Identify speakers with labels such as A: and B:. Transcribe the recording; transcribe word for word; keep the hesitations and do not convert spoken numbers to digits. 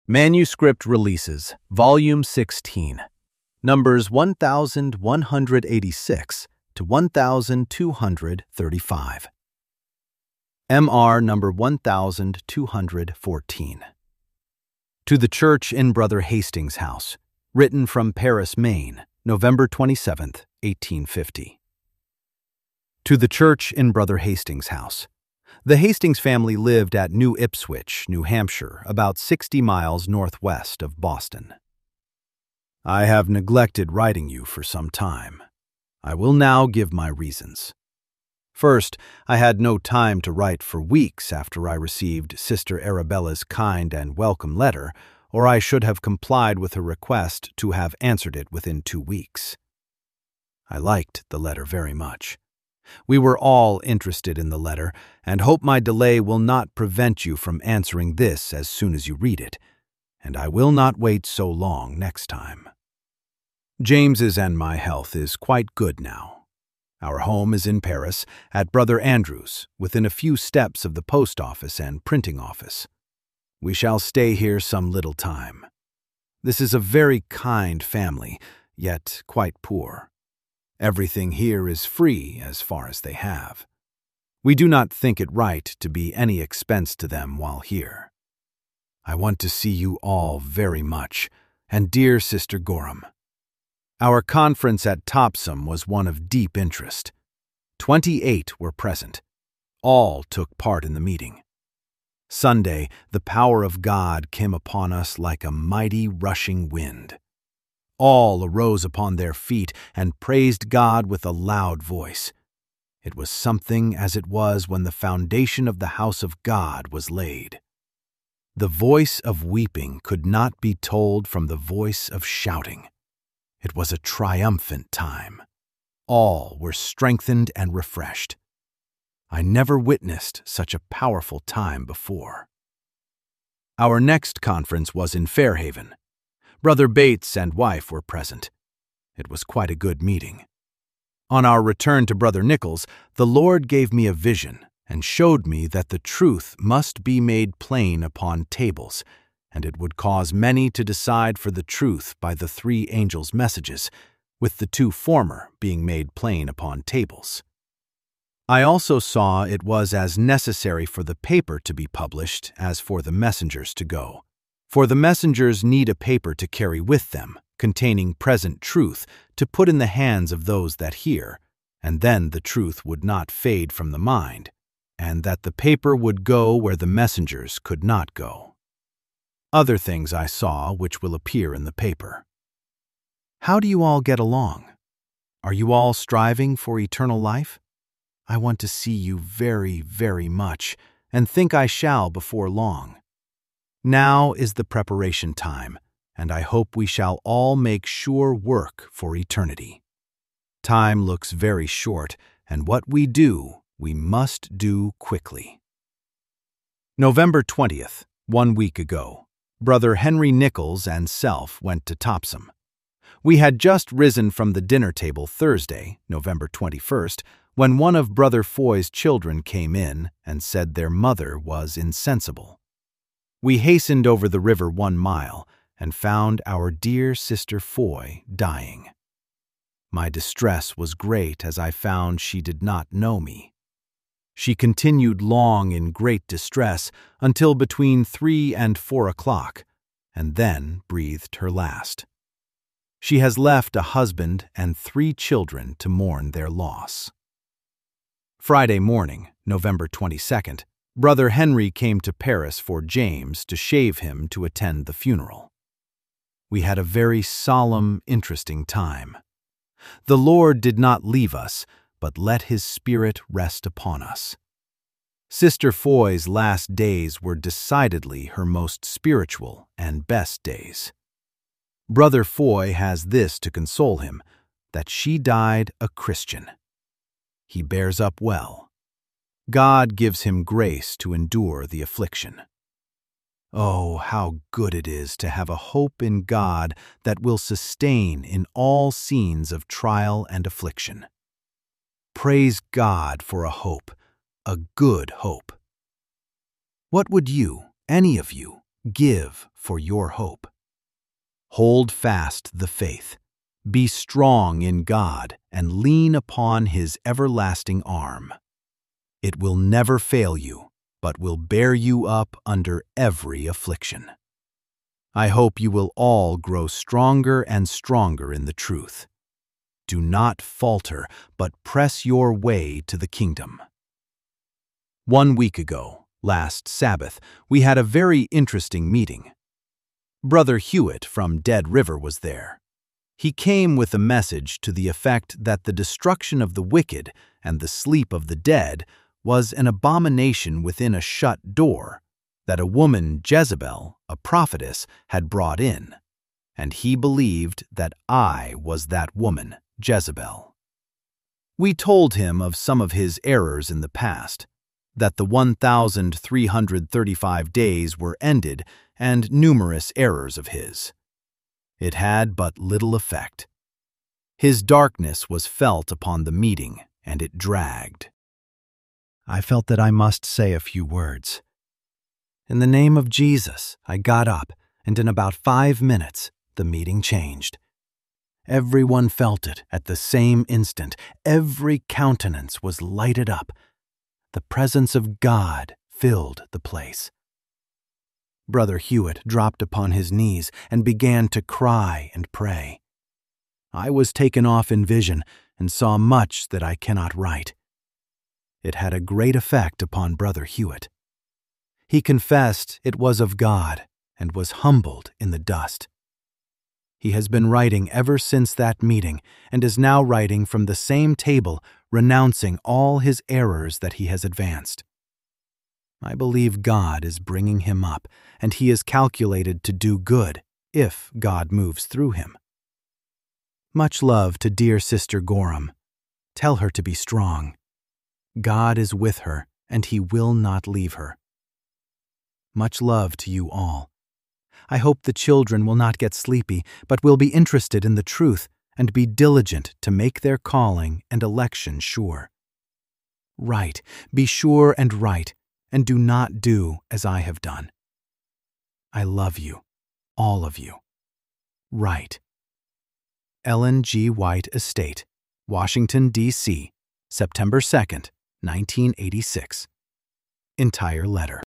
A: Manuscript Releases, Volume sixteen, numbers one thousand one hundred eighty-six to one thousand two hundred thirty-five. M R number one thousand two hundred fourteen. To the Church in Brother Hastings' House, written from Paris, Maine, November twenty-seventh, eighteen fifty. To the Church in Brother Hastings' House. The Hastings family lived at New Ipswich, New Hampshire, about sixty miles northwest of Boston. I have neglected writing you for some time. I will now give my reasons. First, I had no time to write for weeks after I received Sister Arabella's kind and welcome letter, or I should have complied with her request to have answered it within two weeks. I liked the letter very much. We were all interested in the letter, and hope my delay will not prevent you from answering this as soon as you read it, and I will not wait so long next time. James's and my health is quite good now. Our home is in Paris, at Brother Andrew's, within a few steps of the post office and printing office. We shall stay here some little time. This is a very kind family, yet quite poor. Everything here is free as far as they have. We do not think it right to be any expense to them while here. I want to see you all very much, and dear Sister Gorham. Our conference at Topsham was one of deep interest. Twenty-eight were present. All took part in the meeting. Sunday, the power of God came upon us like a mighty rushing wind. All arose upon their feet and praised God with a loud voice. It was something as it was when the foundation of the house of God was laid. The voice of weeping could not be told from the voice of shouting. It was a triumphant time. All were strengthened and refreshed. I never witnessed such a powerful time before. Our next conference was in Fairhaven. Brother Bates and wife were present. It was quite a good meeting. On our return to Brother Nichols, the Lord gave me a vision and showed me that the truth must be made plain upon tables, and it would cause many to decide for the truth by the three angels' messages, with the two former being made plain upon tables. I also saw it was as necessary for the paper to be published as for the messengers to go. For the messengers need a paper to carry with them, containing present truth, to put in the hands of those that hear, and then the truth would not fade from the mind, and that the paper would go where the messengers could not go. Other things I saw which will appear in the paper. How do you all get along? Are you all striving for eternal life? I want to see you very, very much, and think I shall before long. Now is the preparation time, and I hope we shall all make sure work for eternity. Time looks very short, and what we do, we must do quickly. November twentieth, one week ago, Brother Henry Nichols and self went to Topsham. We had just risen from the dinner table Thursday, November twenty-first, when one of Brother Foy's children came in and said their mother was insensible. We hastened over the river one mile and found our dear Sister Foy dying. My distress was great as I found she did not know me. She continued long in great distress until between three and four o'clock, and then breathed her last. She has left a husband and three children to mourn their loss. Friday morning, November twenty-second, Brother Henry came to Paris for James to shave him to attend the funeral. We had a very solemn, interesting time. The Lord did not leave us, but let His Spirit rest upon us. Sister Foy's last days were decidedly her most spiritual and best days. Brother Foy has this to console him, that she died a Christian. He bears up well. God gives him grace to endure the affliction. Oh, how good it is to have a hope in God that will sustain in all scenes of trial and affliction. Praise God for a hope, a good hope. What would you, any of you, Give for your hope. Hold fast the faith. Be strong in God and lean upon His everlasting arm. It will never fail you, but will bear you up under every affliction. I hope you will all grow stronger and stronger in the truth. Do not falter, but press your way to the kingdom. One week ago, last Sabbath, we had a very interesting meeting. Brother Hewitt from Dead River was there. He came with a message to the effect that the destruction of the wicked and the sleep of the dead was an abomination within a shut door that a woman, Jezebel, a prophetess, had brought in, and he believed that I was that woman, Jezebel. We told him of some of his errors in the past, that the one thousand three hundred thirty-five days were ended, and numerous errors of his. It had but little effect. His darkness was felt upon the meeting, and it dragged. I felt that I must say a few words. In the name of Jesus, I got up, and in about five minutes, the meeting changed. Everyone felt it at the same instant. Every countenance was lighted up. The presence of God filled the place. Brother Hewitt dropped upon his knees and began to cry and pray. I was taken off in vision and saw much that I cannot write. It had a great effect upon Brother Hewitt. He confessed it was of God and was humbled in the dust. He has been writing ever since that meeting and is now writing from the same table, renouncing all his errors that he has advanced. I believe God is bringing him up, and he is calculated to do good if God moves through him. Much love to dear Sister Gorham. Tell her to be strong. God is with her, and He will not leave her. Much love to you all. I hope the children will not get sleepy, but will be interested in the truth and be diligent to make their calling and election sure. Write, be sure and write, and do not do as I have done. I love you, all of you. Write. Ellen G. White Estate, Washington, D C, September second, nineteen eighty-six. Entire letter.